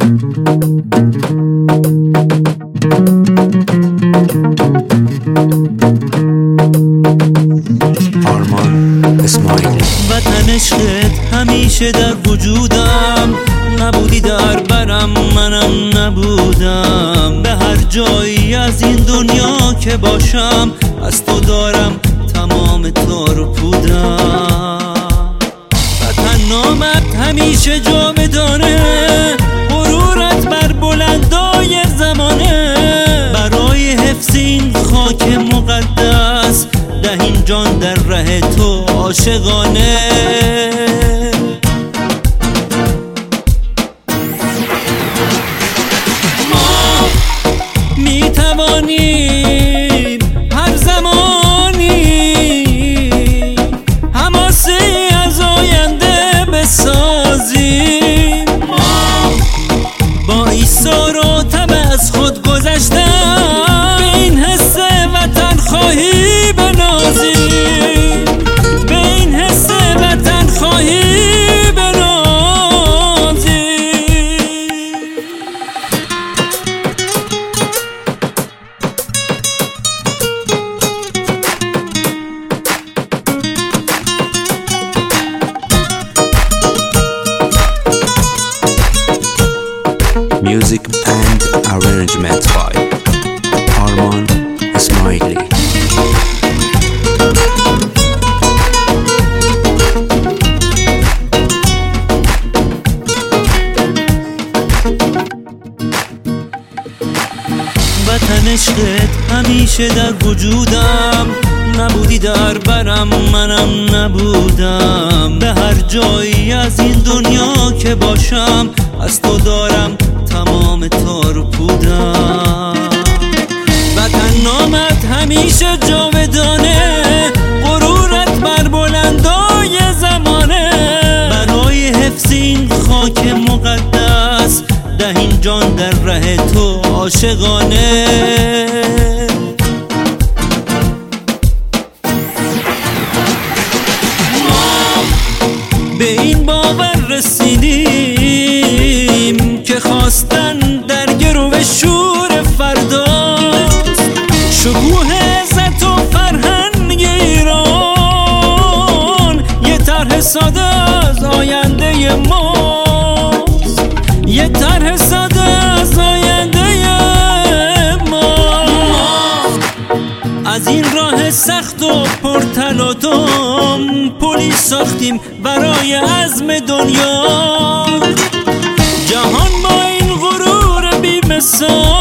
آرمان اسماعیلی. وطن عشقت همیشه در وجودم، نبودی در برم منم نبودم. به هر جایی از این دنیا که باشم از تو دارم تمام ترپودم. وطن نامت همیشه جاودانه، غرورت بر بلندای زمانه. برای حفظ این خاک مقدس دهیم جان در ره تو عاشقانه. ما میتوانیم هر زمانی حماسه از آینده بسازیم. ما با ایثار و طمع از خود گذشتن به این حس وطن خواهی بنازیم. به این حس وطن خواهی بنازیم. Music and arrangement by آرمان اسماعیلی. وطن عشقت همیشه در وجودم، نبودی در برم منم نبودم. به هر جایی از این دنیا که باشم از تو دارم تمام ترپودم. وطن نامت همیشه جاودانه، غرورت بر بلندای زمانه. برای حفظ این خاک مقدس دهیم جان در ره تو عاشقانه. ما به این باور رسیدیم که خواستن در گرو شور فرداست. شکوه عزت و فرهنگ ایران یه طرح ساده از آینده ماست. یه طرح ساده از آینده ما. از این راه سخت و پرتلاطم پلی ساختیم برای عزم دنیا. جهان با این غرور بی‌مثال